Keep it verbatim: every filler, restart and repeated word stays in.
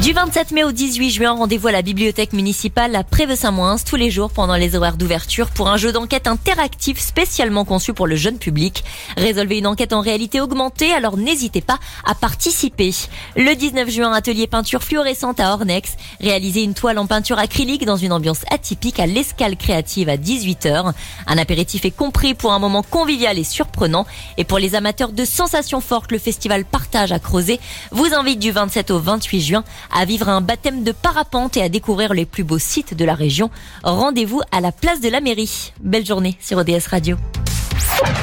Du vingt-sept mai au dix-huit juin, rendez-vous à la bibliothèque municipale à Preveux-Saint-Moins tous les jours pendant les horaires d'ouverture pour un jeu d'enquête interactif spécialement conçu pour le jeune public. Résolvez une enquête en réalité augmentée, alors n'hésitez pas à participer. Le dix-neuf juin, atelier peinture fluorescente à Ornex. Réalisez une toile en peinture acrylique dans une ambiance atypique à l'Escale Créative à dix-huit heures. Un apéritif est compris pour un moment convivial et surprenant. Et pour les amateurs de sensations fortes, le festival Partage à Crozet vous invite du vingt-sept au vingt-huit juin à vivre un baptême de parapente et à découvrir les plus beaux sites de la région. Rendez-vous à la place de la mairie. Belle journée sur O D S Radio.